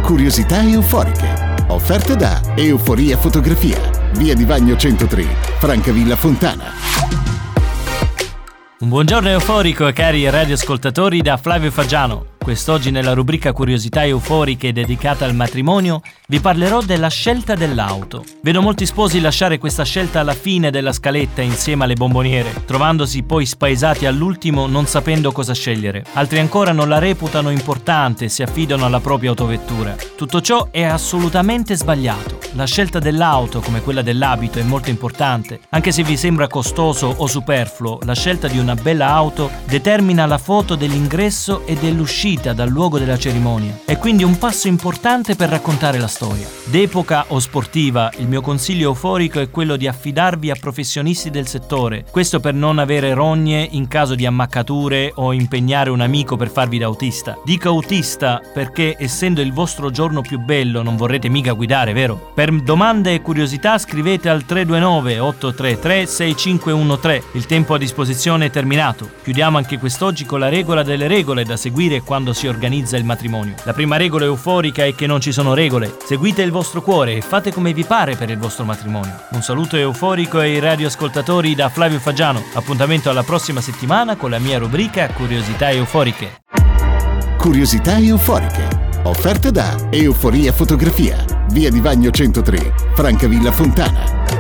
Curiosità euforiche. Offerte da Euforia Fotografia. Via di Vagno 103, Francavilla Fontana. Un buongiorno euforico, cari radioascoltatori, da Flavio Faggiano. Quest'oggi nella rubrica Curiosità euforiche dedicata al matrimonio vi parlerò della scelta dell'auto. Vedo molti sposi lasciare questa scelta alla fine della scaletta insieme alle bomboniere, trovandosi poi spaesati all'ultimo non sapendo cosa scegliere. Altri ancora non la reputano importante e si affidano alla propria autovettura. Tutto ciò è assolutamente sbagliato. La scelta dell'auto, come quella dell'abito, è molto importante. Anche se vi sembra costoso o superfluo, la scelta di una bella auto determina la foto dell'ingresso e dell'uscita dal luogo della cerimonia. È quindi un passo importante per raccontare la storia. D'epoca o sportiva, il mio consiglio euforico è quello di affidarvi a professionisti del settore. Questo per non avere rogne in caso di ammaccature o impegnare un amico per farvi da autista. Dico autista perché, essendo il vostro giorno più bello, non vorrete mica guidare, vero? Per domande e curiosità scrivete al 329 833 6513. Il tempo a disposizione è terminato. Chiudiamo anche quest'oggi con la regola delle regole da seguire quando si organizza il matrimonio. La prima regola euforica è che non ci sono regole. Seguite il vostro cuore e fate come vi pare per il vostro matrimonio. Un saluto euforico ai radioascoltatori da Flavio Faggiano. Appuntamento alla prossima settimana con la mia rubrica Curiosità euforiche. Curiosità euforiche. Offerte da Euforia Fotografia. Via di Vagno 103, Francavilla Fontana.